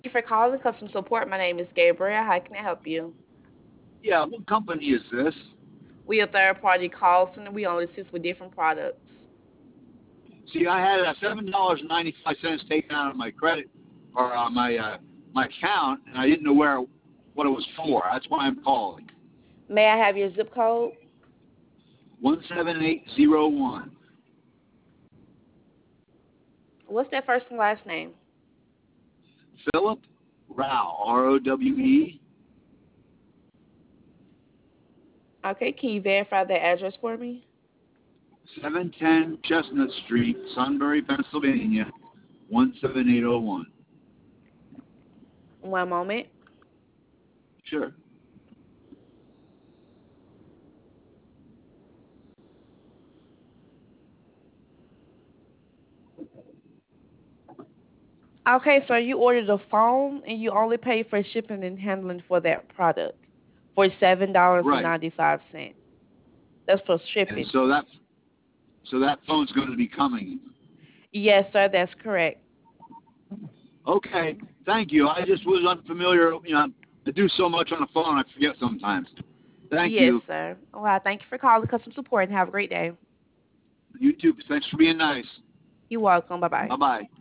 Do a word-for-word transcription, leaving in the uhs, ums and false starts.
Thank you for calling customer support. My name is Gabriel. How can I help you? Yeah, what company is this? We a third party call center. We only assist with different products. See, I had a seven dollars and ninety five cents taken out of my credit or uh, my uh, my account, and I didn't know where what it was for. That's why I'm calling. May I have your zip code? One seven eight zero one. What's that first and last name? Philip Rowe, R O W E. Okay, can you verify the address for me? seven ten Chestnut Street, Sunbury, Pennsylvania, one seven eight zero one. One moment. Sure. Okay, so you ordered a phone and you only paid for shipping and handling for that product for seven dollars and Right. ninety five cents. That's for And shipping. so that so that phone's going to be coming. Yes, sir, that's correct. Okay. Thank you. I just was unfamiliar. You know, I do so much on the phone, I forget sometimes. Thank Yes, you. sir. Well, thank you for calling customer support and have a great day. You too. Thanks for being nice. You're welcome. Bye bye. Bye bye.